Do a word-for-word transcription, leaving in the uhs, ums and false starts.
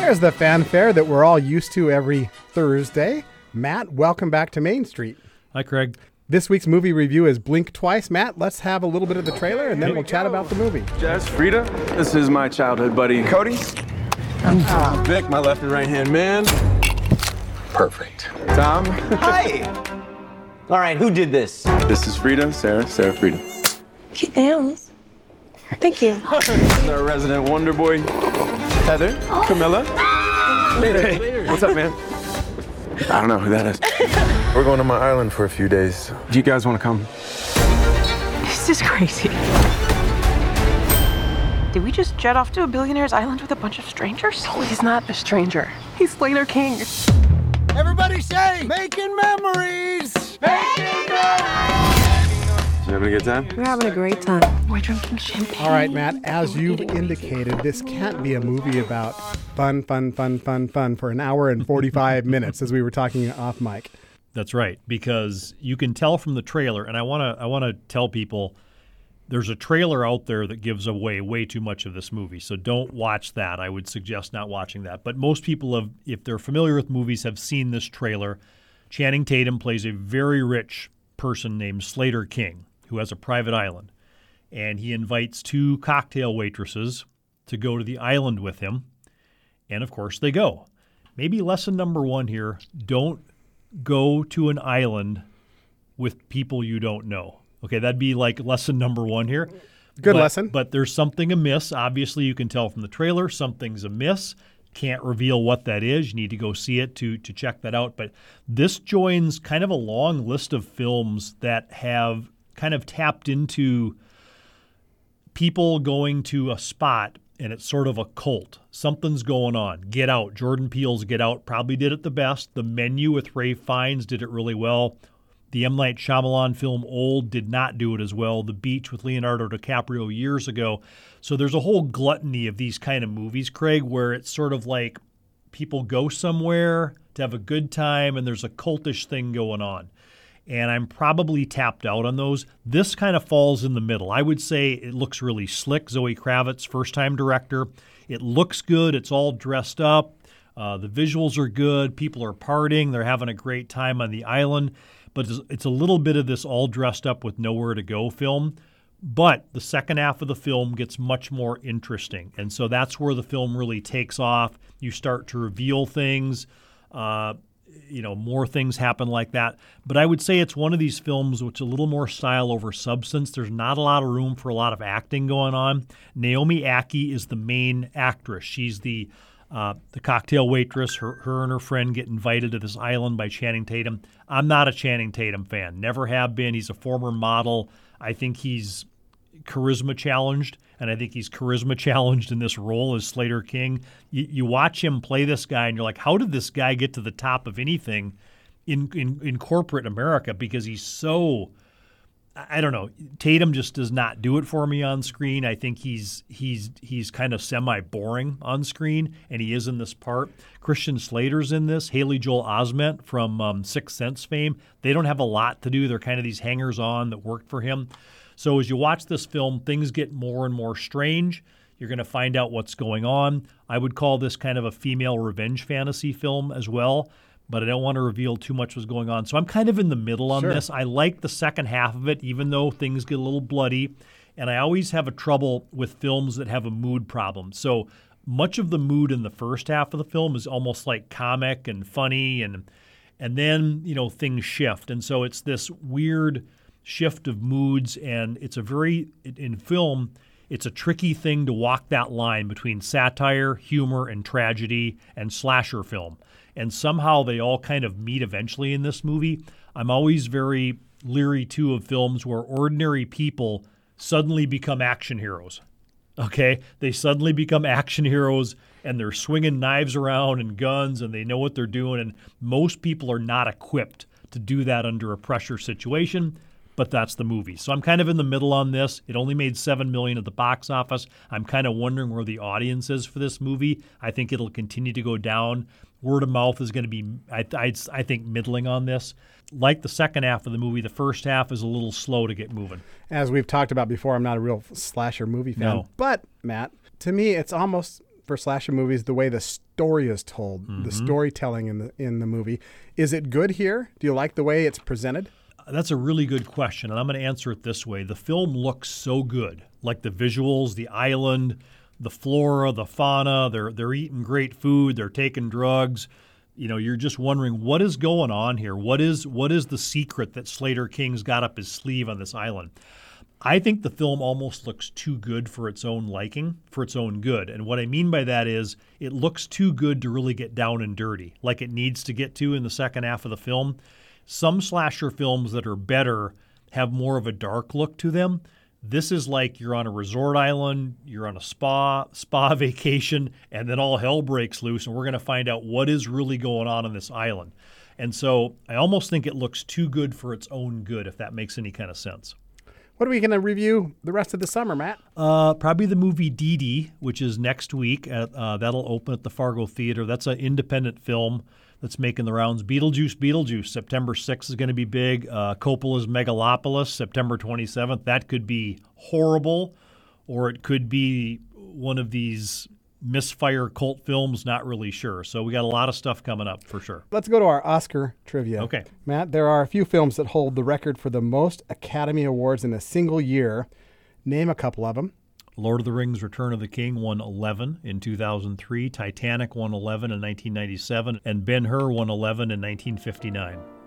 there's the fanfare that we're all used to every Thursday. Matt, welcome back to Main Street. Hi, Craig. This week's movie review is Blink Twice. Matt, let's have a little bit of the trailer, and then we'll chat about the movie. Jess, Frida, this is my childhood buddy, Cody. Uh, Vic, my left and right hand man. Perfect. Tom. Hi. All right, who did this? This is Frida, Sarah, Sarah, Frida. Cute nails. Thank you. This is our resident wonder boy, Heather, Camilla. Hey, hey, what's up, man? I don't know who that is. We're going to my island for a few days. Do you guys want to come? This is crazy. Did we just jet off to a billionaire's island with a bunch of strangers? No, he's not a stranger. He's Slater King. Everybody say, making memories! Making memories! You having a good time? We're having a great time. We're drinking champagne. All right, Matt, as you've indicated, this can't be a movie about fun, fun, fun, fun, fun for an hour and forty-five minutes, as we were talking off mic. That's right, because you can tell from the trailer, and I want to I want to tell people there's a trailer out there that gives away way too much of this movie, so don't watch that. I would suggest not watching that. But most people, have, if they're familiar with movies, have seen this trailer. Channing Tatum plays a very rich person named Slater King, who has a private island, and he invites two cocktail waitresses to go to the island with him, and of course they go. Maybe lesson number one here, don't go to an island with people you don't know. Okay, that'd be like lesson number one here. Good but, lesson. But there's something amiss. Obviously, you can tell from the trailer something's amiss. Can't reveal what that is. You need to go see it to to check that out. But this joins kind of a long list of films that have kind of tapped into people going to a spot and it's sort of a cult. Something's going on. Get Out. Jordan Peele's Get Out probably did it the best. The Menu with Ralph Fiennes did it really well. The M. Night Shyamalan film Old did not do it as well. The Beach with Leonardo DiCaprio years ago. So there's a whole gluttony of these kind of movies, Craig, where it's sort of like people go somewhere to have a good time and there's a cultish thing going on. And I'm probably tapped out on those. This kind of falls in the middle. I would say it looks really slick. Zoe Kravitz, first-time director. It looks good. It's all dressed up. Uh, the visuals are good. People are partying. They're having a great time on the island. But it's a little bit of this all dressed up with nowhere to go film. But the second half of the film gets much more interesting. And so that's where the film really takes off. You start to reveal things. Uh, you know, more things happen like that. But I would say it's one of these films which is a little more style over substance. There's not a lot of room for a lot of acting going on. Naomi Ackie is the main actress. She's the Uh, the cocktail waitress. Her, her and her friend get invited to this island by Channing Tatum. I'm not a Channing Tatum fan. Never have been. He's a former model. I think he's charisma challenged, and I think he's charisma challenged in this role as Slater King. You, you watch him play this guy, and you're like, how did this guy get to the top of anything in, in, in corporate America? Because he's so... I don't know. Tatum just does not do it for me on screen. I think he's he's he's kind of semi-boring on screen, and he is in this part. Christian Slater's in this. Haley Joel Osment from um, Sixth Sense fame. They don't have a lot to do. They're kind of these hangers-on that work for him. So as you watch this film, things get more and more strange. You're going to find out what's going on. I would call this kind of a female revenge fantasy film as well, but I don't want to reveal too much what's going on. So I'm kind of in the middle on Sure. this. I like the second half of it, even though things get a little bloody. And I always have a trouble with films that have a mood problem. So much of the mood in the first half of the film is almost like comic and funny, and and then, you know, things shift. And so it's this weird shift of moods, and it's a very, in film, it's a tricky thing to walk that line between satire, humor, and tragedy, and slasher film. And somehow they all kind of meet eventually in this movie. I'm always very leery, too, of films where ordinary people suddenly become action heroes. Okay? They suddenly become action heroes, and they're swinging knives around and guns, and they know what they're doing. And most people are not equipped to do that under a pressure situation, but that's the movie. So I'm kind of in the middle on this. It only made seven million dollars at the box office. I'm kind of wondering where the audience is for this movie. I think it'll continue to go down. Word of mouth is going to be, I, I, I think, middling on this. Like the second half of the movie, the first half is a little slow to get moving. As we've talked about before, I'm not a real slasher movie fan. No. But, Matt, to me, it's almost for slasher movies the way the story is told, Mm-hmm. the storytelling in the in the movie. Is it good here? Do you like the way it's presented? That's a really good question, and I'm going to answer it this way. The film looks so good, like the visuals, the island, the flora, the fauna. They're they're eating great food. They're taking drugs. You know, you're just wondering what is going on here. What is what is the secret that Slater King's got up his sleeve on this island? I think the film almost looks too good for its own liking, for its own good. And what I mean by that is it looks too good to really get down and dirty, like it needs to get to in the second half of the film. Some slasher films that are better have more of a dark look to them. This is like you're on a resort island, you're on a spa, spa vacation, and then all hell breaks loose, and we're going to find out what is really going on on this island. And so I almost think it looks too good for its own good, if that makes any kind of sense. What are we going to review the rest of the summer, Matt? Uh, probably the movie Dee Dee, which is next week. At, uh, that'll open at the Fargo Theater. That's an independent film that's making the rounds. Beetlejuice, Beetlejuice, September sixth is going to be big. Uh, Coppola's Megalopolis, September twenty-seventh. That could be horrible, or it could be one of these misfire cult films, not really sure. So we got a lot of stuff coming up for sure. Let's go to our Oscar trivia. Okay. Matt, there are a few films that hold the record for the most Academy Awards in a single year. Name a couple of them. Lord of the Rings, Return of the King won eleven in two thousand three. Titanic won eleven in nineteen ninety-seven. And Ben-Hur won eleven in nineteen fifty-nine.